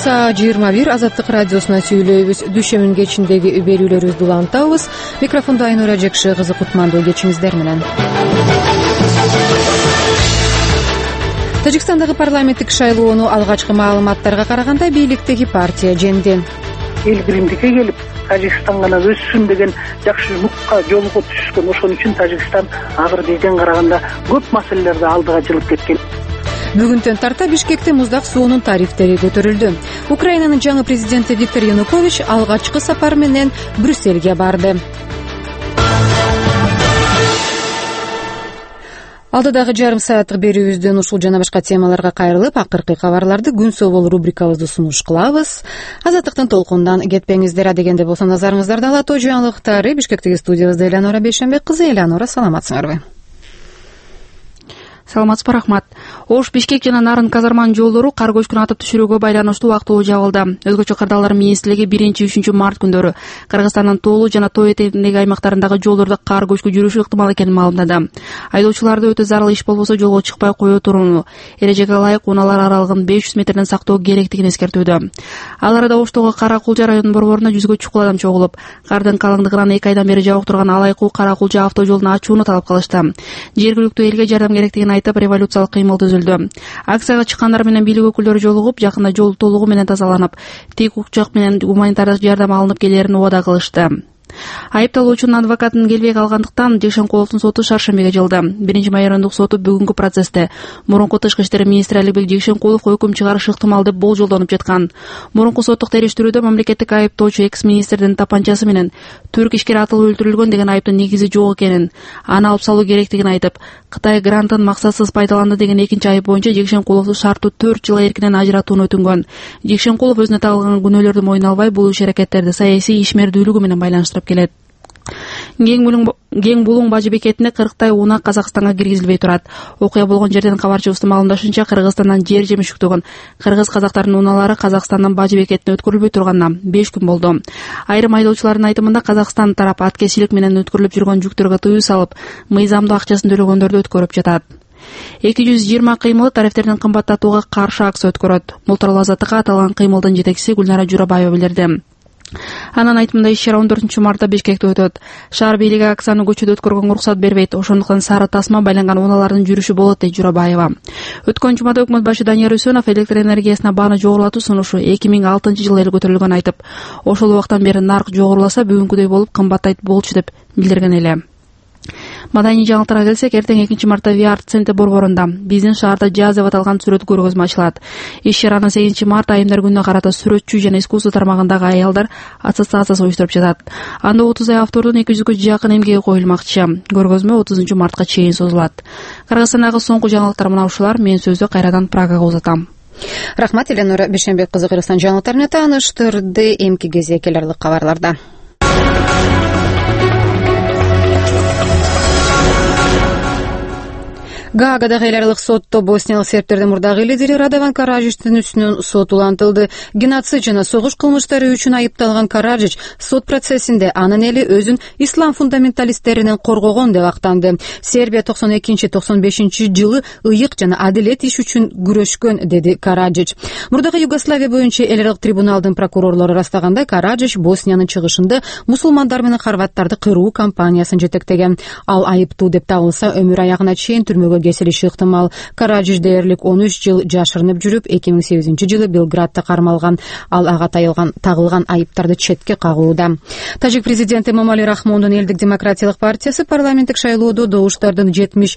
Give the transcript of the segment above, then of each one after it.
Саа 21 Азаттык радиосуна сүйлөйбүз. Дүйшөмүн кечиндеги берүүлөрүбүздү улантабыз. Микрофондо Айнура Жекши кызы кутмандуу кечиңиздер менен. Тажикстандагы парламенттик шайлоону алгачкы маалыматтарга караганда бийликтеги партия жеңди. Эл биримдикке келип, Тажикстан гана өссүн деген жакшы мукка жолго түшкөн. Ошон үчүн Тажикстан азыр бизден караганда көп маселелерди алдыга жылып кеткен. Бүгүндөн тарта Бишкекте муздак суунун тарифтери көтөрүлдү. Украинанын жаңы президенти Виктор Янукович алгачкы сапар менен Брюссельге барды. Алдыдагы жарым сааттык берүүбүздөн ушул жана башка темаларга кайрылып, акыркы кабарларды күн собол рубрикабызды сунуш кылабыз. Азаттыктын толкундан кетпеңиздер дегенде болсо назарыңыздарда ала тоо жаңылыктары. Бишкектеги студиябызда Элеонора Бейшенбек кызы. Элеонора, саламатсыңарбы? Саламатсызбы, рахмат. Ош, Бишкек жана Нарын казарманын жолдору кар көчкүнү атып түшүрүүгө байланыштуу уктуу жабылды. Өзгөчө кырдаалдар министрлиги 1-3 март күндөрү Кыргызстандын Тоолу жана Тоо этегиндеги аймактарындагы жолдордо кар көчкү жүрүшү ыктымал экенин маалымдады. Айдоочуларды өтө зарыл иш болбосо жолго чыкпай кое турууну, эрежеге ылайык унаалар аралыгын 500 метрден сактоо керектигин эскертүүдө. Ал арада Оштогу Каракулжа районунун борборунда 100гө чукул адам чогулуп, кардын калыңдыгынан 2 айдан бери жаап турган Алайкуу Каракулжа автожолун ачууну талап кылышты. Жергиликтүү элге жардам керектигин айтып, революциялык кыймыл түзүлдү. Акцияга чыккандар менен бийлик өкүлдөрү жолугуп, жакында жол толугу менен тазаланып, тик учак менен гуманитардык жардам алынып келерин убада кылышты. Айыпталуучунун адвокатын келбей калгандыктан Жекшенкуловдун соту шаршембиге жылды. 1-май райондук соту бүгүнкү процессте мурунку тышкы иштер министри Алибек Жекшенкулов өкүм чыгарышы ыктымал деп болжолдонуп жаткан. Мурунку соттук териштирүүдө мамлекеттик айыптоочу экс-министрдин тапанчасы менен түрк ишкер атылып өлтүрүлгөн деген айыптын негизи жок экенин, аны алып салуу керектигин айтып, Кытай грантын максатсыз пайдаланды деген экинчи айып боюнча Жекшенкуловду шарттуу 4 жыл эркинен ажыратууну өтүнгөн. Жекшенкулов өзүнө тагылган күнөөлөрдү мойнуна албай, бул иш-аракеттерди саясий ишмердүүлүгү менен байланыштырып келет. Кең Булуң бажы бекетине 40 унаа Казакстанга киргизилбей турат. Окуя болгон жерден кабарчыбыздын маалымдашынча, Кыргызстандан жер жемишүктөгөн кыргыз казактарынын унаалары Казакстандын бажы бекетине өткөрүлбөй турганына 5 күн болду. Айрым айдоочулардын айтымында Казакстан тарап аткезчилик менен өткөрүлүп жүргөн жүктөргө тыюу салып, мыйзамдуу акчасын төлөгөндөрдү өткөрүп жатат. 220 кыймылы тарифтердин кымбаттатууга каршы акция өткөрөт. Бул тууралуу Азаттыкка аталган кыймылдын жетекчиси Гүлнара Журабаева билдирди. Анын айтымында иш чара 14 мартта Бишкекте өтөт. Шаар бийлиги акцияны көчөдө өткөргөнгө уруксат бербейт, ошондуктан сары тасма байланган унаалардын жүрүшү болот, дейт Журабаева. Өткөн жумада өкмөт башы Данияр Үсөнов электр энергиясына бааны жогорулатуу сунушу 2006 жылы эле көтөрүлгөн айтып, ошол убактан бери нарк жогоруласа бүгүнкүдөй болуп кымбаттайт болчу деп билдирген эле. Маданий жаңылыктарга келсек, эртең 2 мартта VR-центр борборунда биздин шаарда жаз деп аталган сүрөт көргөзмө ачылат. Иш чараны 8 март айымдар күнүнө карата сүрөтчү жана искусство тармагындагы аялдар ассоциациясы уюштуруп жатат. Анда 30 автордун 200гө жакын эмгеги коюлмакчы. Көргөзмө 30 мартка чейин созулат. Кыргызстандагы соңку жаңылыктар мына ушулар. Мен сөздү кайрадан Прагага узатам. Рахмат, Элеонора Бейшенбек кызы. Кыргызстан жаңылыктарын тааныштырды. Эмки кезекелерлик кабарларда. Гаагадагы эл аралык сотто босниялык сербтердин мурдагы лидери Радован Караджичтин үстүнөн сот улантылды. Геноцид жана согуш кылмыштары үчүн айыпталган Караджич сот процессинде анын эли өзүн ислам фундаменталисттеринен коргогон деп актанды. Сербия 92-95 жылы ыйык жана адилет иш үчүн күрөшкөн, деди Караджич. Мурдагы Югославия боюнча эл аралык трибуналдын прокурорлору ырастаганда, Караджич Босниянын чыгышында мусулмандар менен хорваттарды кыруу кампаниясын жетектеген. Ал айыптуу деп табылса, өмүр аягына чейин түрмөгө кесилиши ыктымал. Караджич дээрлик 13 жыл жашырынып жүрүп, 2008 жылы Белградта кармалган. Ал ага тагылган айыптарды четке кагууда. Тажик президенти Эмомали Рахмондун Элдик демократиялык партиясы парламенттик шайлоодо добуштардын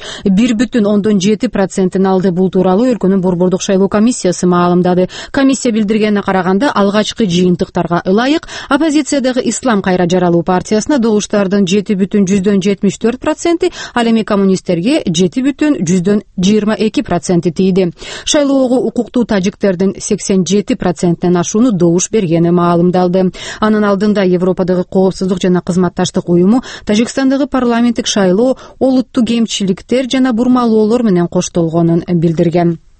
71,7% алды. Бул тууралуу өлкөнүн борбордук шайлоо комиссиясы маалымдады. Комиссия билдиргенине караганда, алгачкы жыйынтыктарга ылайык оппозициядагы Ислам кайра жаралуу партиясына добуштардын 7,4%, ал эми коммунисттерге 7,22% тийди. Шайлоого укуктуу тажиктердин 87%-тен ашууну добуш бергени маалымдалды. Анын алдында Европадагы коопсуздук жана кызматташтык уюму Тажикстандагы парламенттик шайлоо олуттуу кемчиликтер жана бурмалоолор менен коштолгонун билдирген.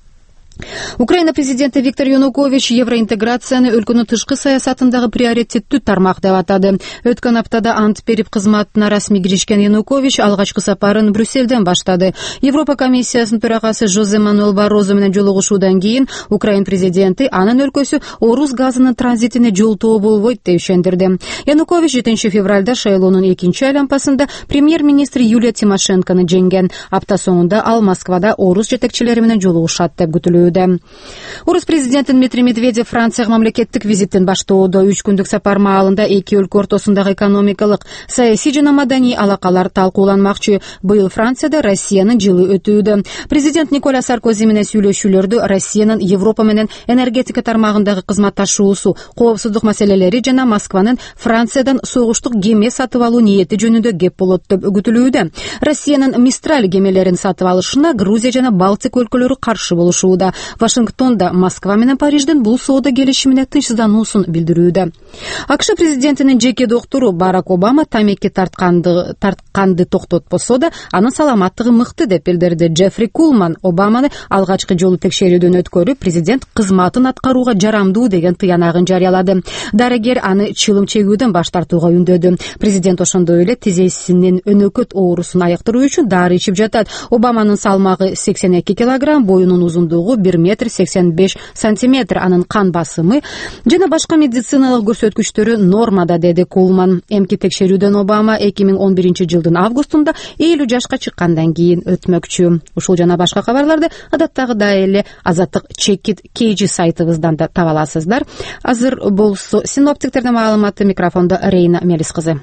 Украина президенти Виктор Янукович евроинтеграцияны өлкөнүн тышкы саясатындагы приоритеттүү тармак деп атады. Өткөн аптада ант берип кызматына расмий киришкен Янукович алгачкы сапарын Брюссельден баштады. Европа комиссиясынын төрагасы Жозе Мануэль Баррозо менен жолугушуудан кийин Украина президенти анын өлкөсү орус газынын транзитине жолтоо болбойт деп ишендирди. Янукович 7 февралда шайлоонун экинчи айлампасында премьер-министр Юлия Тимошенкону жеңген. Апта соңунда ал Москвада орус жетекчилери менен жолугушат деп күтүлүүдө. Орус президенти Дмитрий Медведев Францияга мамлекеттик визиттин баштоодо 3 күндүк сапар маалында эки өлкө ортосундагы экономикалык, саясий жана маданий алакалар талкууланмакчы. Быйыл Францияда Россиянын жылы өтүүдө. Президент Николя Саркози менен сүйлөшүүлөрдө Россиянын Европа менен энергетика тармагындагы кызматташуусу, коопсуздук маселелери жана Москванын Франциядан согуштук кеме сатып алуу ниети жөнүндө кеп болот деп күтүлүүдө. Россиянын Мистраль кемелерин сатып алышына Грузия жана Балтик өлкөлөрү каршы болушууда. Вашингтонда Москва менен Парижден бул соода келишимине тынчсыздануусун билдирүүдө. АКШ президентинин жеке доктору Барак Обама тамеки тартканды токтотпосо да анын саламаттыгы мыкты деп билдирди. Джеффри Кулман Обаманы алгачкы жолу текшерүүдөн өткөрүп, президент кызматын аткарууга жарамдуу деген тыянагын жарыялады. Дарыгер аны чылым чегүүдөн баш тартууга үндөдү. Президент ошондой эле тизесинин өнөкөт оорусун айыктыруу үчүн дары ичип жатат. Обаманын салмагы 82 килограмм, боюнун узундугу 1 метр 85 сантиметр, анын кан басымы жана башка медициналык көрсөткүчтөрү нормада, деди Кулман. Эмки текшерүүдөн Обама 2011 жылдын августунда 50 жашка чыккандан кийин өтмөкчү. Ушул жана башка кабарларды адаттагыдай эле Азаттык Чекит KG сайтыбыздан да таба аласыздар. Азыр болсо синоптиктердин маалыматы. Микрофондо Рейна Мелис кызы.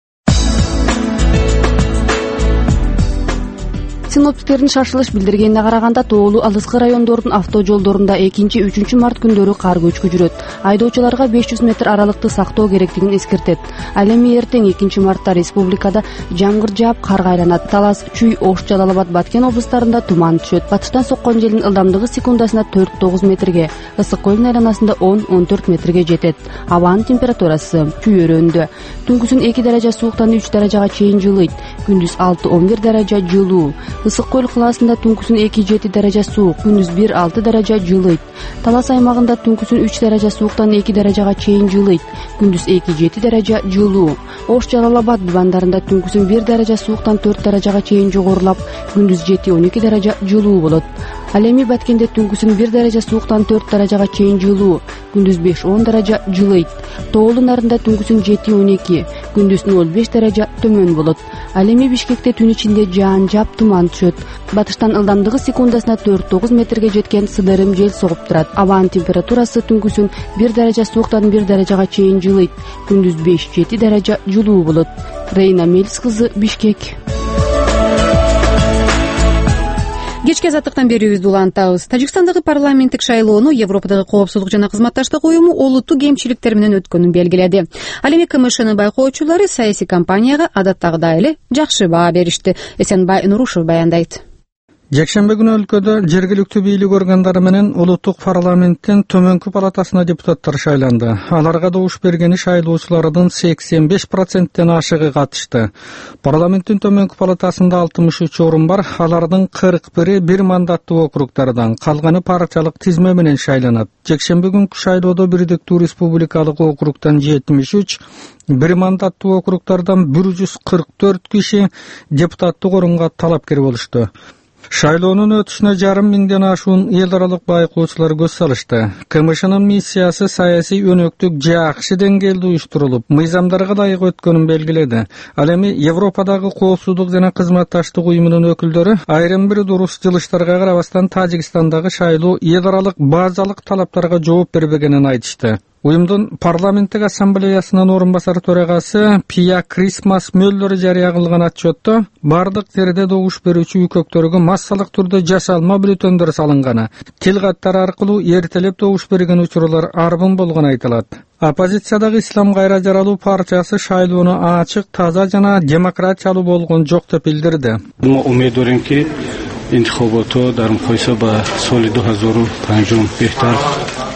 Синоптиктердин шашылыш билдиргенине караганда тоолуу алыскы райондордун автожолдорунда 2-3 март күндөрү кар көчкү жүрөт. Айдоочуларга 500 метр аралыкты сактоо керектигин эскертет. Ал эми эртең 2 мартта республикада жамгыр жаап карга айланат. Талас, Чүй, Ош, Жалал Абад, Баткен облустарында туман түшөт. Батыштан соккон желдин ылдамдыгы секундасына 4-9 метрге, ысык көлдүн айланасында 10-14 метрге жетет. Абанын температурасы Чүй өрөөндө түнкүсүн 2 даража сууктан 3 даражага чейин жылыйт. Күндүз 6-11 даража жылуу. Ысык көл кылаасында түнкүсүн 2-7 даража суук, күндүз 1-6 даража жылыйт. Талас аймагында түнкүсүн 3 даража сууктан 2 даражага чейин жылыйт. Күндүз 2-7 даража жылуу. Ош, Жалал Абад дубандарында түнкүсүн 1 даража сууктан 4 даражага чейин жогорулап, күндүз 7-12 даража жылуу болот. Ал эми Баткенде түнкүсүн 1 даража сууктан 4 даражага чейин жылуу, күндүз 5-10 даража жылыйт. Тоолуу нарында түнкүсүн 7-12, күндүз 0-5 даража төмөн болот. Ал эми Бишкекте түн ичинде жаан жаап туман түшөт. Батыштан ылдамдыгы секундасына 4-9 метрге жеткен сыдырым жел согуп турат. Абанын температурасы түнкүсүн 1 даража сууктан 1 даражага чейин жылыйт, күндүз 5-7 даража жылуу болот. Рейна Мелис кызы, Бишкек. Кечки азаттыктан берүүбүздү улантабыз. Тажикстандагы парламенттик шайлоону Европадагы коопсуздук жана кызматташтык уюму олуттуу кемчиликтер менен өткөнүн белгиледи. Ал эми КМШнын байкоочулары саясий кампанияга адаттагыдай эле жакшы баа беришти. Эсенбай Нурушев баяндайт. Жекшембе күнү өлкөдө жергиликтүү бийлик органдары менен улуттук парламенттин төмөнкү палатасына депутаттар шайланды. Аларга добуш бергени шайлоочулардын 85%тен ашыгы катышты. Парламенттин төмөнкү палатасында 63 орун бар. Алардын 41-и бир мандаттуу округдардан, калганы партиялык тизме менен шайланат. Жекшембе күнкү шайлоодо Бирдиктүү республикалык округдан 73, бир мандаттуу округдардан 144 киши депутаттык орунга талапкер болушту. Шайлоонун өтүшүнө жарым миңден ашуун эл аралык байкоочулар көз салышты. КМШнын миссиясы саясий өнөктүк жакшы деңгээлде уюштурулуп, мыйзамдарга ылайык өткөнүн белгиледи. Ал эми Европадагы коопсуздук жана кызматташтык уюмунун өкүлдөрү айрым бир дурус жылыштарга карабастан Тажикстандагы шайлоо эл аралык базалык талаптарга жооп бербегенин айтышты. Уюмдун парламенттик ассамблеясынын орун басар төрагасы Пия Крисмас Мөллөр жарыя кылган отчетто бардык жерде добуш берүүчү үкөктөргө массалык түрдө жасалма бюллетендөр салынганы, тил каттары аркылуу эртелеп добуш берген учурлар арбын болгону айтылат. Оппозициядагы Ислам кайра жаралуу партиясы шайлоону ачык, таза жана демократиялуу болгон жок деп билдирди. Умид дорем ки интихобото дар муқоиса ба соли 2005 беҳтар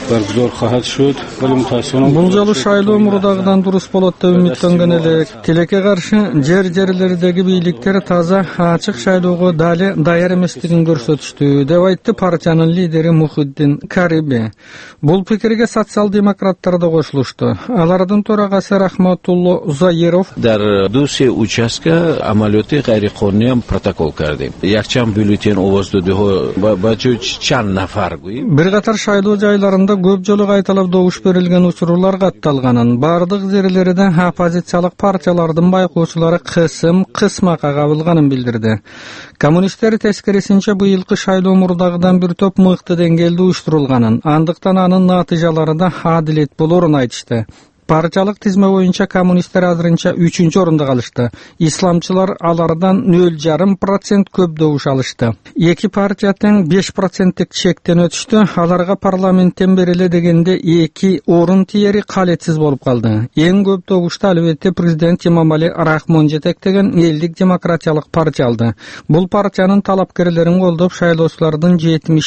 зор катышып атат. Бул жолу шайлоо мурдагыдан дурус болот деп үмүттөнгөн элек. Тилекке каршы жерлердеги бийликтер таза ачык шайлоого дали даяр эместигин көрсөтүштү деп айтты партиянын лидери Мухиддин Кариби. Бул пикирге социал-демократтар да кошулушту. Алардын төрагасы Рахматулло Заиров дар ду се участка амалиёти гайриқонунӣ протокол кардем. Якчанд бюллетен овоз додиҳо ба ҷои чанд нафар гӯем. Бир катар шайлоо жайларында көп жолу кайталап добуш берилген учурлар катталганын, бардык жерлерде оппозициялык партиялардын байкоочулары кысмакка кабылганын билдирди. Коммунисттер тескерисинче быйылкы шайлоо мурдагыдан бир топ мыкты деңгээлде уюштурулганын, андыктан анын натыйжалары да адилет болорун айтышты. Партиялык тизме боюнча коммунисттер азырынча 3-орунда калышты. Исламчылар алардан 0,5% көп добуш алышты. Эки партия тең 5%тик чектен өтүштү. Аларга парламенттен бериле дегенде 2 орун тиери калетсиз болуп калды. Эң көп добушты албетте президент Эмомали Рахмон жетектеген Элдик демократиялык партия алды. Бул партиянын талапкерлерин колдоп шайлоочулардын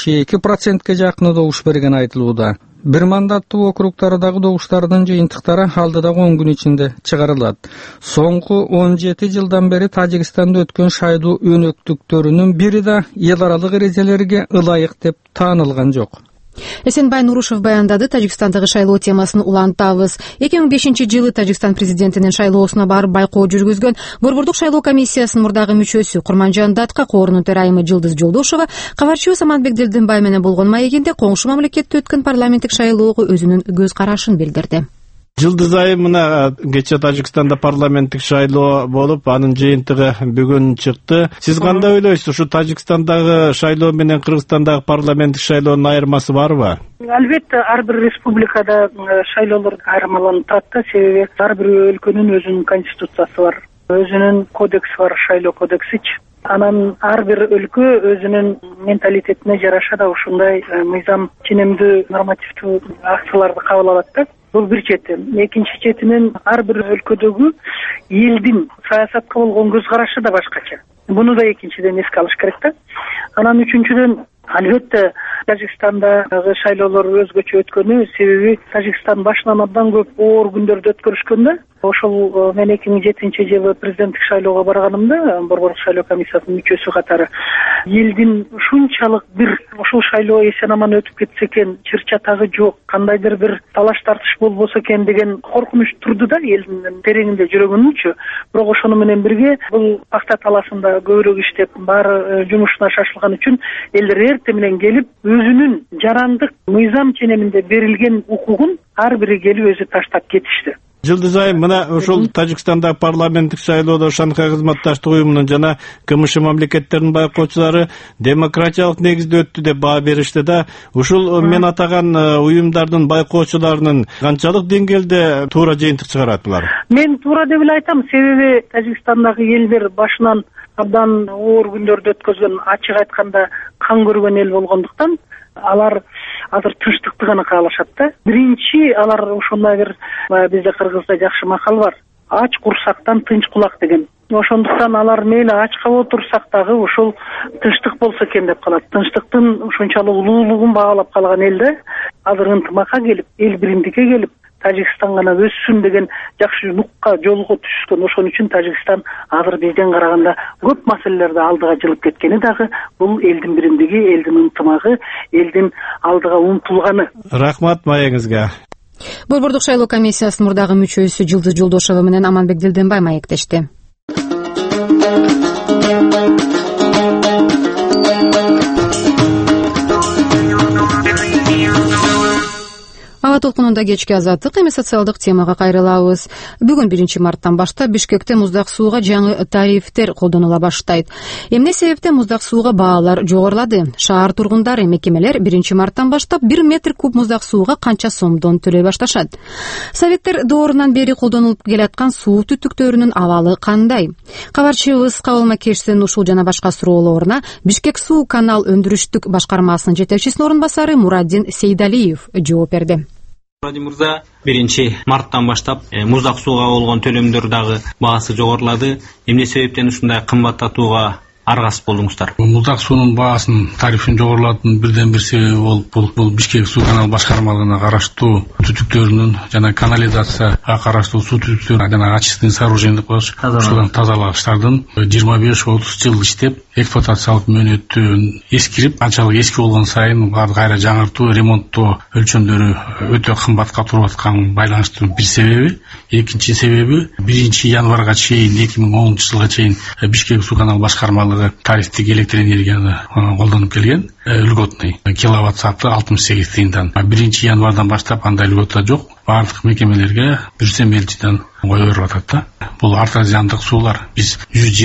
72%ке жакыны добуш берген айтылууда. Бир мандаттуу округтардагы добуштардын жыйынтыктары алдыдагы 10 күн ичинде чыгарылат. Соңку 17 жылдан бери Тажикстанда өткөн шайлоо өнөктүктөрүнүн бири да эл аралык эрежелерге ылайык деп таанылган жок. Эсенбай Нурушев баяндады. Тажикстандагы шайлоо темасын улантабыз. 2005-жылы Тажикстан президентинин шайлоосуна барып байкоо жүргүзгөн Борбордук шайлоо комиссиясынын мурдагы мүчөсү Курманжан Датка коорунун төрайымы Жылдыз Жолдошова кабарчыбыз Аманбек Делденбай менен болгон маегинде коңшу мамлекетте өткөн парламенттик шайлоого өзүнүн көз карашын билдирди. Жылдыз айы мына кече Тажикстанда парламенттик шайлоо болуп, анын жыйынтыгы бүгүн чыкты. Сиз кандай ойлойсуз? Ушу Тажикстандагы шайлоо менен Кыргызстандагы парламенттик шайлоонун айырмасы барбы? Албетте, ар бир республикада шайлоолор айырмаланып турат да, себеби ар бир өлкөнүн өзүнүн конституциясы бар, өзүнүн кодекси бар, шайлоо кодексичи. Анан ар бир өлкө өзүнүн менталитетине жараша да ушундай мыйзам ченемдүү нормативдүү актыларды кабыл алат да. Бул бир чети. Экинчи четинен ар бир өлкөдөгү элдин саясатка болгон көз карашы да башкача. Буну да экинчиден эске алыш керек да. Анан үчүнчүдөн албетте Тажикстандагы шайлоолор өзгөчө өткөнү себеби Тажикстан башынан абдан көп оор күндөрдү өткөрүшкөн да. Ошол мен 2007-жылы президенттик шайлоого барганымда Борбордук шайлоо комиссиясынын мүчөсү катары элдин ушунчалык бир ушул шайлоо эсен аман өтүп кетсе экен, чыр-чатагы жок, кандайдыр бир талаш тартыш болбосо экен деген коркунуч турду да элдин тереңинде жүрөгүнүнчү. Бирок ошону менен бирге бул пакта талашында көбүрөөк иштеп, баары жумушуна шашылган үчүн элдер эрте менен келип өзүнүн жарандык мыйзам ченеминде берилген укугун ар бири келип өзү таштап кетишти. Жылдыз айы мына ушул Тажикстандагы парламенттик шайлоодо Шанхай кызматташтык уюмунун жана КМШ мамлекеттеринин байкоочулары демократиялык негизде өттү деп баа беришти да. Ушул мен атаган уюмдардын байкоочуларынын канчалык деңгээлде туура жыйынтык чыгарат булар? Мен туура деп эле айтам, себеби Тажикстандагы элдер башынан абдан оор күндөрдү өткөзгөн, ачык айтканда кан көргөн эл болгондуктан алар азыр тынчтыкты гана каалашат да. Биринчи алар ошондой бир бизде Кыргызда жакшы макал бар. Ач курсактан тынч кулак деген. Ошондуктан алар мейли ачка отурсак дагы ушул тынчтык болсо экен деп калат. Тынчтыктын ушунчалык улуулугун баалап калган элде азыр ынтымакка келип, эл биримдикке келип, Тажикстан гана өссүн деген жакшы нукка жолго түшкөн. Ошон үчүн Тажикстан азыр бизден караганда көп маселелерди алдыга жылып кеткени дагы бул элдин биримдиги, элдин ынтымагы, элдин алдыга умтулганы. Рахмат маегиңизге. Борбордук шайлоо комиссиясынын мурдагы мүчөсү Жылдыз Жолдошова менен Аманбек Делденбай маектешти. Аба толкунунда кечки азаттык эми социалдык темага кайрылабыз. Бүгүн 1-марттан баштап Бишкекте муздак сууга жаңы тарифтер колдонула баштайт. Эмне себептен муздак сууга баалар жогорулады? Шаар тургундары, мекемелер 1-марттан баштап 1 метр куб муздак сууга канча сомдон төлөй башташат? Советтер доорунан бери колдонулуп келаткан суу түтүктөрүнүн абалы кандай? Кабарчыбыз Кабыл Макешовдун ушул жана башка суроолоруна Бишкек суу канал өндүрүштүк башкармасынын жетекчисинин орун басары Мураддин Сейдалиев жооп берди. Мураддин мырза, 1-марттан баштап муздак сууга болгон төлөмдөр дагы баасы жогорулады. Эмне себептен ушундай кымбаттатууга аргасыз болдуңуздар? Муздак суунун баасын тарифин жогорулатуунун бирден бир себеби болуп, бул Бишкек суу канал башкармалыгына караштуу түтүктөрүнүн жана канализацияга караштуу суу түтүктөрүнүн жана очистный сооружение деп коебуз, ошолордун тазалагычтардын 25-30 жыл иштеп, эксплуатациялык мөөнөтүн эскирип, канчалык эски болгон сайын баары кайра жаңыртуу, ремонттоо өлчөмдөрү өтө кымбатка туруп аткан байланыштуу бир себеби. Экинчи себеби 1 январга чейин 2010 жылга чейин Бишкек суу канал башкармалыгы тарифтик электр энергияны колдонуп келген. Льготный киловатт сааты 68 тыйындан. 1 январдан баштап андай льгота жок. Барлык мекемелерге 100 тыйындан кое берип атат да. Бул артезиандык суулар. Биз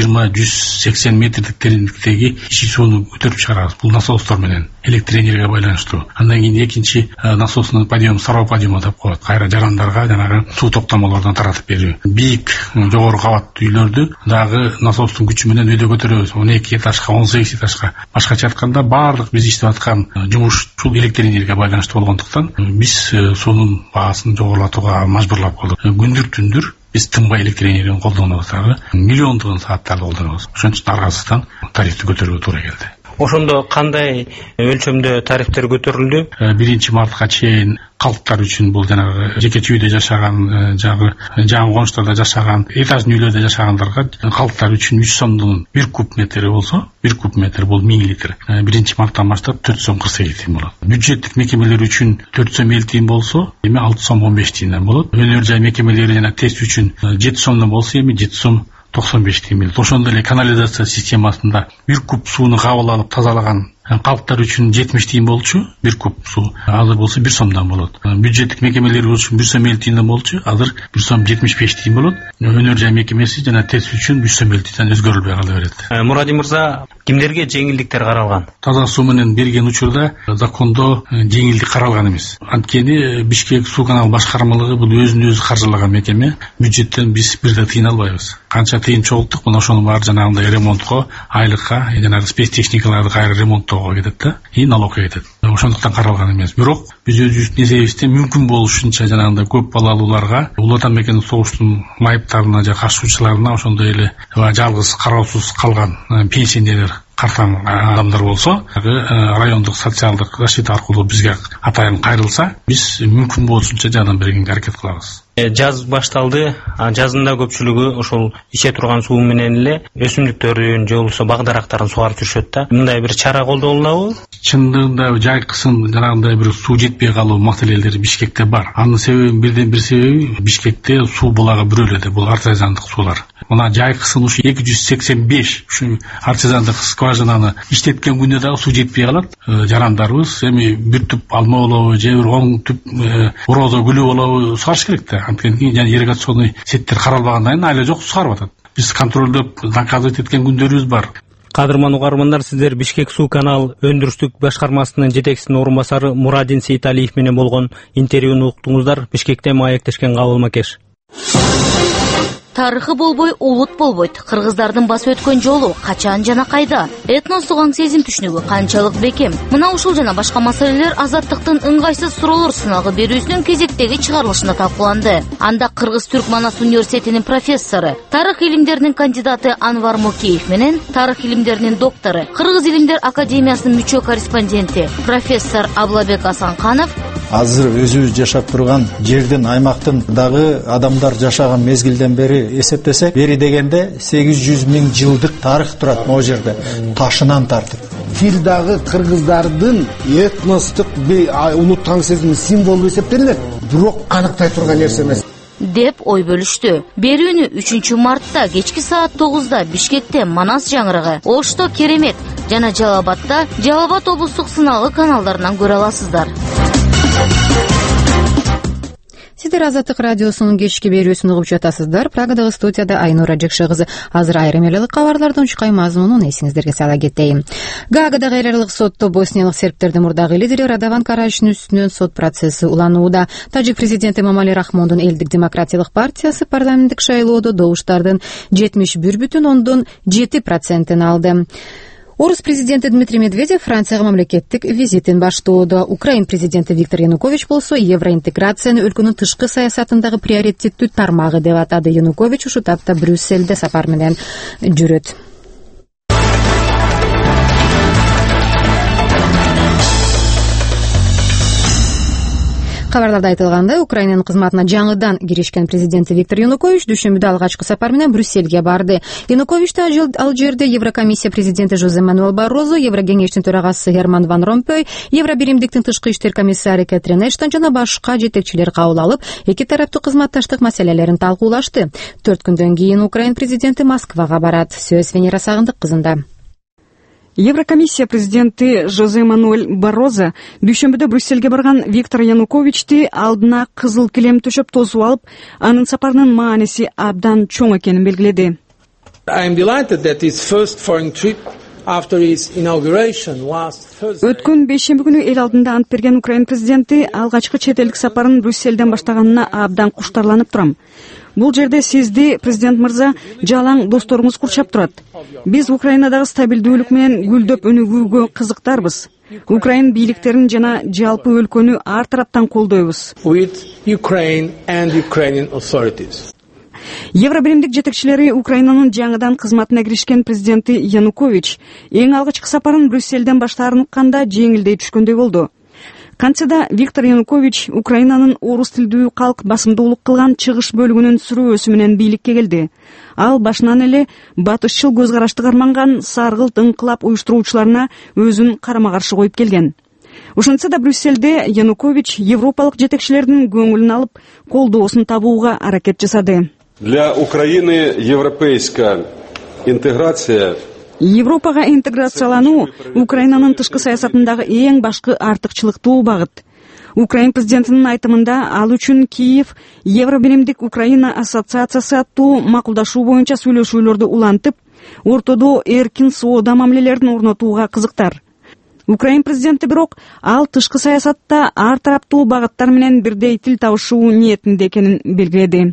120-180 метрдик тереңдиктеги ички сууну көтөрүп чыгарабыз. Бул насостор менен электр энергияга байланыштуу. Андан кийин экинчи насосный подъем, сороо подъема деп коет. Кайра жарандарга жанагы суу топтомолордон таратып берүү. Бийик жогору кабаттуу үйлөрдү дагы насостун күчү менен өйдө көтөрөбүз. 12 этажга, 18 этажга. Башкача айтканда барлык биз иштеп аткан жумуш ушул электр энергияга байланыштуу болгондуктан биз суунун баасын жогорулатууга мажбурлап калдык. Күндүр түндүр биз тынбай электр энергияны колдонобуз, миллиондогон сааттарды колдонобуз. Ошон үчүн аргасыздан тарифти көтөрүүгө туура келди. Ошондо кандай өлчөмдө тарифтер көтөрүлдү? 1 мартка чейин калктар үчүн бул жанагы жеке үйдө жашаган, жаңы конуштарда жашаган, этажный үйлөрдө жашагандарга калктар үчүн 3 сомдун 1 куб метри болсо, 1 куб метр бул 1000 литр. 1 марттан баштап 4 сом 48 тыйын болот. Бюджеттик мекемелер үчүн 4 сом 50 тыйын болсо, эми 6 сом 15 тыйындан болот. Өнөр жай мекемелери жана тест үчүн 7 сомдон болсо, эми 7 сом 95 тыйын болот. Ошондой эле канализация системасында 1 куб сууну кабыл алып тазалаган калктар үчүн 70 тыйын болчу, 1 куб суу. Азыр болсо 1 сомдон болот. Бюджеттик мекемелер үчүн 1 сом 50 тыйындан болчу, азыр 1 сом 75 тыйын болот. Өнөр жай мекемеси жана тест үчүн 1 сом 50 тыйындан өзгөрүлбөй кала берет. Муради мырза, кимдерге жеңилдиктер каралган? Таза суу менен берген учурда закондо жеңилдик каралган эмес. Анткени Бишкек суу канал башкармалыгы бул өзүн өзү каржылаган мекеме, бюджеттен биз бир да тыйын албайбыз. Канча тыйын чогулттук, мына ошонун баары жанагындай ремонтко, айлыкка, жанагы спецтехникаларды кайра ремонттоого кетет да, и налогко кетет. Ошондуктан каралган эмес. Бирок биз өзүбүздүн эсебибизде мүмкүн болушунча жанагындай көп балалууларга, Улуу Отан мекени согуштун майыптарына же катышуучуларына, ошондой эле жалгыз кароосуз калган пенсионерлер, картаң адамдар болсо, райондук социалдык защита аркылуу бизге атайын кайрылса, биз мүмкүн болушунча жардам бергенге аракет кылабыз. Жаз башталды. Жазында көпчүлүгү ошол иче турган суу менен эле өсүмдүктөрүн же болбосо багдарактарын сугарып жүрүшөт да. Мындай бир чара колдонулабы? Чындыгында жай кысым жанагындай бир суу жетпей калуу маселелери Бишкекте бар. Анын себеби бирден бир себеби Бишкекте суу булагы бирөө эле, бул артезиандык суулар. Мына жай кысым ушу 285 ушу артезиандык скважинаны иштеткен күндө дагы суу жетпей калат. Жарандарыбыз эми бир түп алма болобу же бир 10 түп роза гүлү болобу сугарыш керек да. Анткени жана ирригационный сеттер каралбагандан кийин айла жок сугарып атат. Биз контролдоп наказывать эткен күндөрүбүз бар. Кадырман угармандар, сиздер Бишкек суу канал өндүрүштүк башкармасынын жетекчисинин орун басары Мурадин Сейиталиев менен болгон интервьюну уктуңуздар. Бишкекте маектешкен Кабыл Макеш. Тарыхы болбой, улут болбойт. Кыргыздардын басып өткөн жолу качан жана кайда? Этностук аң сезим түшүнүгү канчалык бекем? Мына ушул жана башка маселелер азаттыктын ыңгайсыз суроолор сынагы берүүсүнүн кезектеги чыгарылышында талкууланды. Анда Кыргыз-Түрк Манас университетинин профессору, тарых илимдеринин кандидаты Анвар Мокеев менен тарых илимдеринин доктору, Кыргыз илимдер академиясынын мүчө корреспонденти профессор Аблабек Асанканов азыр өзүбүз жашап турган жердин, аймактын дагы адамдар жашаган мезгилден бери эсептесек, бери дегенде 800 000 жылдык тарых турат могу жерде, ташынан тартып. Тил дагы кыргыздардын этностук улуттук аң сезиминин символу эсептелет, бирок аныктай турган нерсе эмес деп ой бөлүштү. Берүүнү 3 мартта кечки саат 9-да Бишкекте Манас жаңырыгы, Ошто Керемет жана Жалал-Абадта Жалал-Абад облустук сыналгы каналдарынан көрө аласыздар. Сиздер Азаттык радиосунун кечки берүүсүн угуп жатасыздар. Прагадагы студияда Айнура Жекше кызы. Азыр айрым эле кабарлардын учкай мазмунун эсиңиздерге сала кетейин. Гаагадагы эл аралык сотто босниялык сербтердин мурдагы лидери Радован Каражичтин үстүнөн сот процесси уланууда. Тажик президенти Эмомали Рахмондун Элдик демократиялык партиясы парламенттик шайлоодо добуштардын 71,7% алды. Орус президенти Дмитрий Медведев Францияга мамлекеттик визитин баштоодо. Украин президенти Виктор Янукович болсо евроинтеграцияны өлкөнүн тышкы саясатындагы приоритеттүү тармагы деп атады. Янукович ушу тапта Брюссельде сапар менен жүрөт. Кабарларда айтылгандай, Украинанын кызматына жаңыдан киришкен президенти Виктор Янукович дүйшөмбүдө алгачкы сапар менен Брюссельге барды. Януковичти ал жерде Еврокомиссия президенти Жозе Мануэль Баррозо, Еврокеңештин төрагасы Герман Ван Ромпой, Евробиримдиктин тышкы иштер комиссары Кэтрин Эштон жана башка жетекчилер кабыл алып, эки тараптуу кызматташтык маселелерин талкуулашты. 4 күндөн кийин Украин президенти Москвага барат. Сөз Венера Сагындык кызында. Еврокомиссия президенти Жозе Мануэль Баррозо дүйшөмбүдө Брюссельге барган Виктор Януковичти алдына кызыл килем төшөп тосуп алып, анын сапарынын мааниси абдан чоң экенин белгиледи. Өткөн бейшемби күнү эл алдында ант берген Украин президенти алгачкы чет элдик сапарын Брюссельден баштаганына абдан куштарланып турам. Бул жерде сизди, президент мырза, жалаң досторуңуз курчап турат. Биз Украинадагы стабилдүүлүк менен гүлдөп өнүгүүгө кызыктарбыз. Украин бийликтерин жана жалпы өлкөнү ар тараптан колдойбуз. Евробиримдик жетекчилери Украинанын жаңыдан кызматына киришкен президенти Янукович эң алгачкы сапарын Брюссельден баштаарын укканда жеңилдей түшкөндөй болду. Кантседа Виктор Янукович Украинанын орус тилдүү калк басымдуулук кылган чыгыш бөлүгүнүн сүрөөсү менен бийликке келди. Ал башынан эле батышчыл көз карашты карманган саргылт ыңкылап уюштуруучуларына өзүн карама-каршы коюп келген. Ошентсе да Брюссельде Янукович европалык жетекчилердин көңүлүн алып, колдоосун табууга аракет жасады. Для Украины европейская интеграция Европага интеграциялануу Украинанын тышкы саясатындагы эң башкы артыкчылыктуу багыт. Украин президентинин айтымында ал үчүн Киев Евробиримдик Украина ассоциациясы аттуу макулдашуу боюнча сүйлөшүүлөрдү улантып, ортодо эркин соода мамилелерин орнотууга кызыктар. Украин президенти бирок ал тышкы саясатта ар тараптуу багыттар менен бирдей тил табышуу ниетинде экенин белгиледи.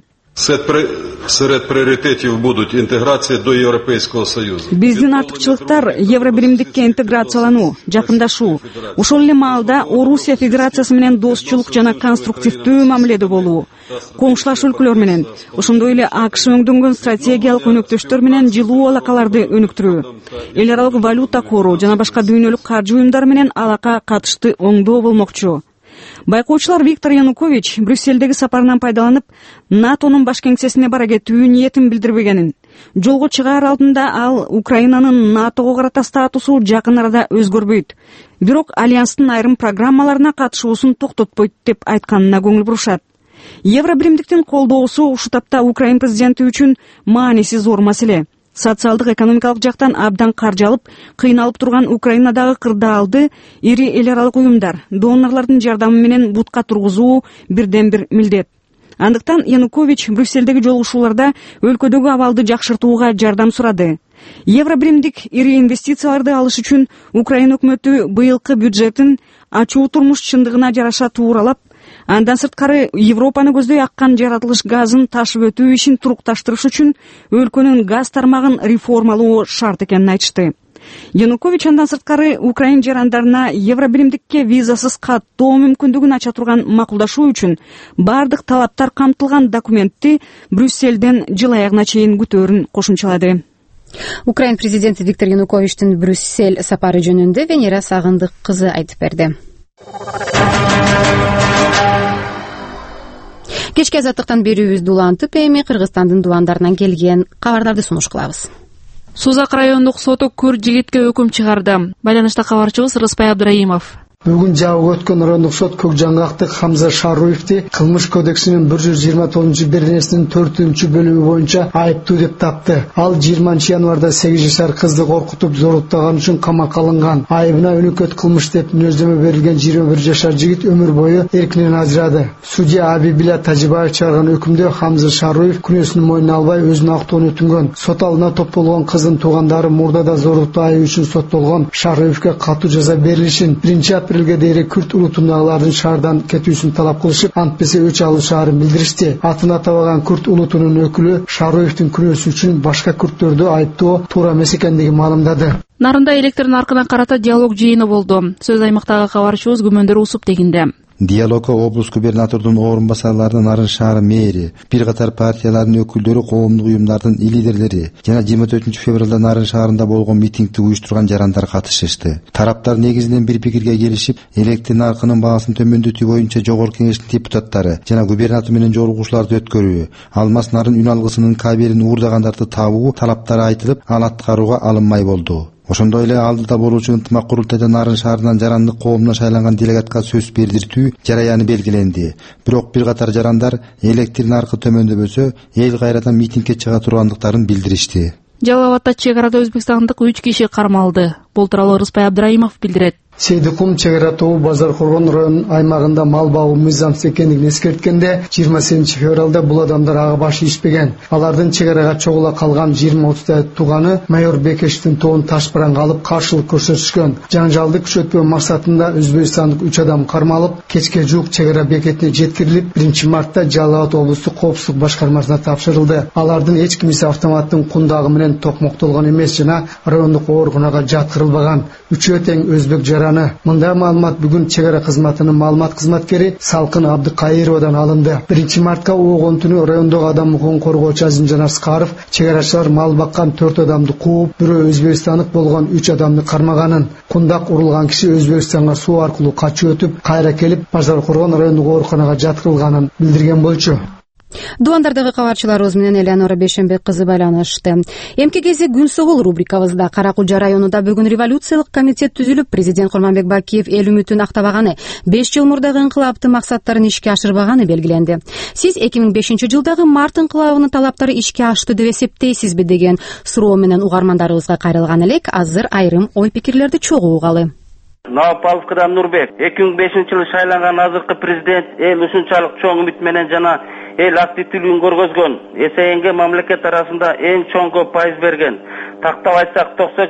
Серед приоритетов будут интеграция до Европейского Союза. Биздин артыкчылыктар Евробиримдикке интеграциялануу, жакындашуу. Ошол эле маалда Орусия Федерациясы менен достчулук жана конструктивдүү мамиледе болуу. Коңшулаш өлкөлөр менен, ошондой эле АКШ өңдөнгөн стратегиялык өнөктөштөр менен жылуу алакаларды өнүктүрүү. Эл аралык валюта кору жана башка дүйнөлүк каржы уюмдары менен алака катышты оңдоо болмокчу. Байкоочулар Виктор Янукович Брюссельдеги сапарынан пайдаланып, НАТОнун баш кеңсесине бара кетүү ниетин билдирбегенин. Жолго чыгаар алдында ал Украинанын НАТОго карата статусу жакын арада өзгөрбөйт. Бирок альянстын айрым программаларына катышуусун токтотпойт деп айтканына көңүл бурушат. Евробиримдиктин колдоосу ушул тапта Украин президенти үчүн мааниси зор маселе. Социалдык экономикалык жактан абдан каржалып, кыйналып турган Украинадагы кырдаалды ири эл аралык уюмдар, донорлордун жардамы менен бутка тургузуу бирден бир милдет. Андыктан Янукович Брюссельдеги жолугушууларда өлкөдөгү абалды жакшыртууга жардам сурады. Евробиримдик ири инвестицияларды алыш үчүн Украин өкмөтү быйылкы бюджетин ачуу турмуш чындыгына жараша тууралап, андан сырткары Европаны көздөй аккан жаратылыш газын ташып өтүү ишин турукташтырыш үчүн өлкөнүн газ тармагын реформалоо шарт экенин айтышты. Янукович андан сырткары Украин жарандарына Евробиримдикке визасыз каттоо мүмкүндүгүн ача турган макулдашуу үчүн бардык талаптар камтылган документти Брюссельден жыл аягына чейин күтөөрүн кошумчалады. Украин президенти Виктор Януковичтин Брюссель сапары жөнүндө Венера Сагындык кызы айтып берди. Кечки азаттыктан берүүбүздү улантып, эми Кыргызстандын дубандарынан келген кабарларды сунуш кылабыз. Сузак райондук соту Күрд жигитке өкүм чыгарды. Байланышта кабарчыбыз Рыспай Абдраимов. Бүгүн жабык өткөн райондук сот Көк Жаңгактык Хамза Шаруевди кылмыш кодексинин 129-беренесинин 4-бөлүгү боюнча айыптуу деп тапты. Ал 20 январда 8 жашар кызды коркутуп зороттаган үчүн камакка алынган. Айыбына өнөкөт кылмыш деп мүнөздөмө берилген 21 жашар жигит өмүр бою эркинен ажырады. Судья Абибилля Тажибаев чыгарган өкүмдө Хамза Шаруев күнөөсүн мойнуна албай өзүнүн актоон өтүнгөн. Сот алдына топтолгон кыздын туугандары мурдада зорлуктуу айып үчүн соттолгон Шаруевке катуу жаза берилишин 1-апрелге дейин Күрд улутундагылардын шаардан кетүүсүн талап кылышып, антпесе өч алышаарын билдиришти. Атын атабаган Күрд улутунун өкүлү Шаруевдин күнөөсү үчүн башка күрттөрдү айыптоо туура эмес экендигин маалымдады. Нарында электрдин аркына карата диалог жыйыны болду. Сөз аймактагы кабарчыбыз Күмөндөр Усуп дегенде. Диалогко облус губернатордун орун басарларынын Нарын шаары мэри, бир катар партиялардын өкүлдөрү, коомдук уюмдардын лидерлери жана 24-февралда Нарын шаарында болгон митингди уюштурган жарандар катышышты. Тараптар негизинен бир пикирге келишип, электр наркынын баасын төмөндөтүү боюнча жогорку кеңештин депутаттары жана губернатор менен жолугушууларды өткөрүү, Алмаз Нарын үн алгысынын кабелин уурдагандарды табуу талаптары айтылып, ал аткарууга алынмай болду. Ошондой эле алдыда болуучу ынтымак курултайда Нарын шаарынан жарандык коомуна шайланган делегатка сөз бердиртүү жараяны белгиленди. Бирок бир катар жарандар электр наркы төмөндөбөсө, эл кайрадан митингге чыга тургандыктарын билдиришти. Жалал Абадта чек арада өзбекстандык 3 киши кармалды. Бул тууралуу Рыспай Абдрайымов билдирет. Сейдикум чек ара тобу Базар Коргон районунун аймагында мал багуу мыйзамсыз экендигин эскерткенде 28-февралда бул адамдар ага башы ишпеген. Алардын чек арага чогула калган 20-30 тууганы майор Бекештин тоон таш бараңга алып каршылык көрсөтүшкөн. Жаңжалды күчөтпөө максатында өзбекстандык 3 адам кармалып, кечке жуук чек ара бекетине жеткирилип, 1-мартта Жалал Абад облустук коопсуздук башкармасына тапшырылды. Алардын эч кимиси автоматтын кундагы менен токмоктолгон эмес жана райондук ооруканага жаткырылбаган. Үчөө тең өзбек Мындай маалымат бүгүн чек ара кызматынын маалымат кызматкери Салкын Абдыкайыровадан алынды. 1-мартка оогон түнү райондогу адам укугун коргоочу Азимжан Аскаров чек арачылар мал баккан 4 адамды кууп, бирөө өзбекстандык болгон 3 адамды кармаганын, кундак урулган киши Өзбекстанга суу аркылуу качып өтүп, кайра келип Базар Коргон райондук ооруканага жаткырылганын билдирген болчу. Дуандардагы кабарчыларыбыз менен Элеонора Бешенбек кызы байланышты. Эмки кезек күн согул рубрикабызда Каракулжа районунда бүгүн революциялык комитет түзүлүп, президент Курманбек Бакиев эл үмүтүн актабаганы, 5 жыл мурдагы инкылаптын максаттарын ишке ашырбаганы белгиленди. Сиз 2005-жылдагы март инкылабынын талаптары ишке ашты деп эсептейсизби деген суроо менен угармандарыбызга кайрылган элек. Азыр айрым ой пикирлерди чогуу угалы. Навапаловкадан Нурбек 2005-жылы шайланган азыркы президент эл ушунчалык чоң үмүт менен жана эл активдүүлүгүн көргөзгөн, СНГ мамлекет арасында эң чоң көп пайыз берген. Тактап айтсак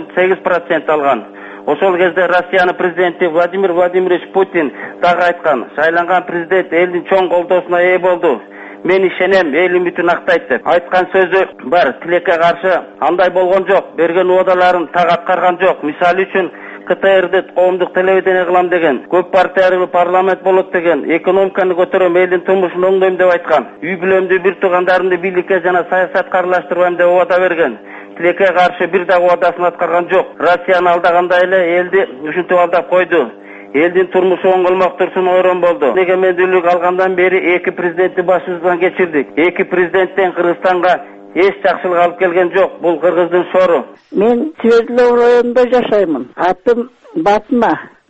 98% алган. Ошол кезде Россиянын президенти Владимир Владимирович Путин дагы айткан, шайланган президент элдин чоң колдоосуна ээ болду. Мен ишенем, эл үмүтүн актайт деп. Айткан сөзү бар, тилекке каршы андай болгон жок, берген уадаларын так аткарган жок. Мисалы үчүн КТРди коомдук телевидение кылам деген, көп партиялуу парламент болот деген, экономиканы көтөрөм, элдин турмушун оңдойм деп айткан. Үй бүлөмдү, бир туугандарымды бийликке жана саясатка аралаштырбайм деп убада берген. Тилекке каршы бир дагы убадасын аткарган жок. Россияны алдагандай эле элди ушинтип алдап койду. Элдин турмушу оңголмок турсун ойрон болду. Эгемендүүлүк алгандан бери 2 президентти башыбыздан кечирдик. 2 президенттен Кыргызстанга эч жакшылык алып келген жок. Бул кыргыздын сору. Мен Свердлов районунда жашаймын. Атым Батма.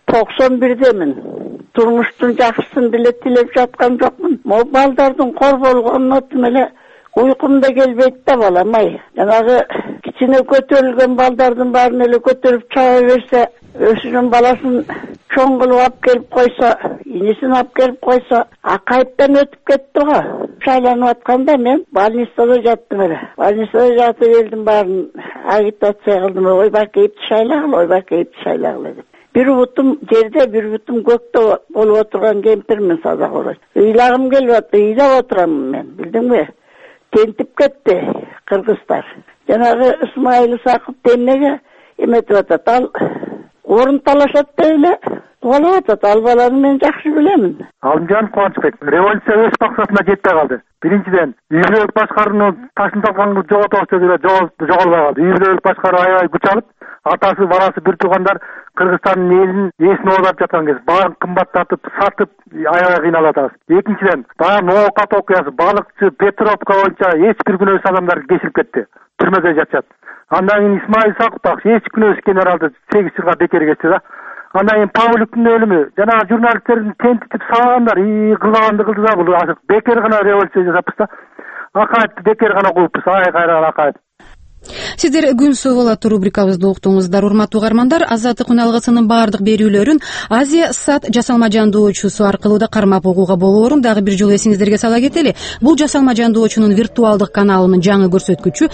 91-демин. Турмуштун жакшысын деле тилеп жаткан жокмун. Могу балдардын кор болгонуна тим эле уйкумда келбейт да балам-ай. Жанагы кичине көтөрүлгөн балдардын баарын эле көтөрүп чаба берсе, өзүнүн баласын чоң кылып алып келип койсо, инисин алып келип койсо, акайыптан өтүп кетти го. Шайланып атканда мен больницада жаттым эле. Больницада жатып элдин баарын агитация кылдым. Ойбакиевди шайлагыла, Ойбакиевди шайлагыла деп. Бир бутум жерде, бир бутум көктө болуп отурган кемпирмин сада корой. Ыйлагым келип атты, ыйлап отурамын мен, билдиңби? Тентип кетти кыргыздар. Жанагы Исмаил Исаков темнеге эметип атат, ал орун талашат деп эле кубалап атат. Ал баланы мен жакшы билемин. Алымжан Кубанычбек, революция өз максатына жетпей калды. Биринчиден, үй бүлөлүк башкарууну ташын талканга жоготобуз деп эле жоголбой калды. Үй бүлөлүк башкаруу аябай күч алып, атасы, баласы, бир туугандар Кыргызстандын элин эсин оодап жаткан кез, баарын кымбаттатып, сатып аябай кыйналып атабыз. Экинчиден, баягы Ноокат окуясы, балыкчы Петровка боюнча эч бир күнөөсүз адамдар кесилип кетти. Түрмөдө жашат. Андан кийин Исмаил Исаков дагы эч күнөөсүз генералды 8 жылга бекер кетти да. Андан кийин Павликтин өлүмү, жанагы журналисттердин тентитип салгандар, кылганды кылды да, бул азыр бекер гана революция жасаппыз да. Акаевди бекер гана кууппуз, ай кайраган Акаев. Сиздер күн согул аттуу рубрикабызды уктуңуздар. Урматтуу угармандар, Азаттык үн алгысынын баардык берүүлөрүн Азия Сат жасалма жандоочусу аркылуу да кармап угууга болоорун дагы бир жолу эсиңиздерге сала кетели. Бул жасалма жандоочунун виртуалдык каналынын жаңы көрсөткүчү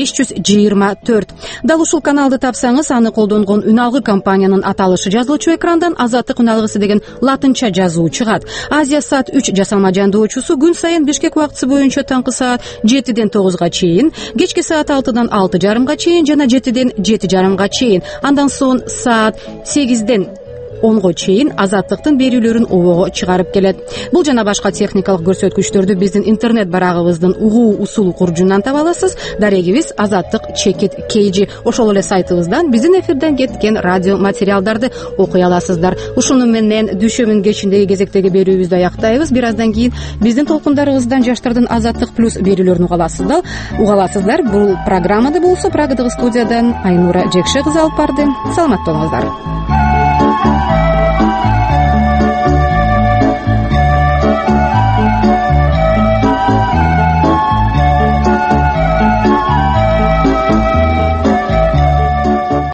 524. Дал ушул каналды тапсаңыз, аны колдонгон үн алгы компаниянын аталышы жазылчу экрандан Азаттык үн алгысы деген латынча жазуу чыгат. Азия Сат 3 жасалма жандоочусу күн сайын Бишкек убактысы боюнча таңкы саат 7-ден 9-га чейин, кечки саат 6-дан 6:30 чейин жана 7-ден 7:30 чейин, андан соң саат 8-ден 10го чейин азаттыктын берүүлөрүн обого чыгарып келет. Бул жана башка техникалык көрсөткүчтөрдү биздин интернет барагыбыздын угуу усул куржунан таба аласыз. Дарегибиз азаттык чекит KG. Ошол эле сайтыбыздан биздин эфирден кеткен радио материалдарды окуй аласыздар. Ушуну менен дүйшөмүн кечиндеги кезектеги берүүбүздү аяктайбыз. Бир аздан кийин биздин толкундарыбыздан жаштардын азаттык плюс берүүлөрүн угаласыздар. Бул программада болсо Прагадагы студиядан Айнура Жекше кызы алып барды. Саламатта болуңуздар.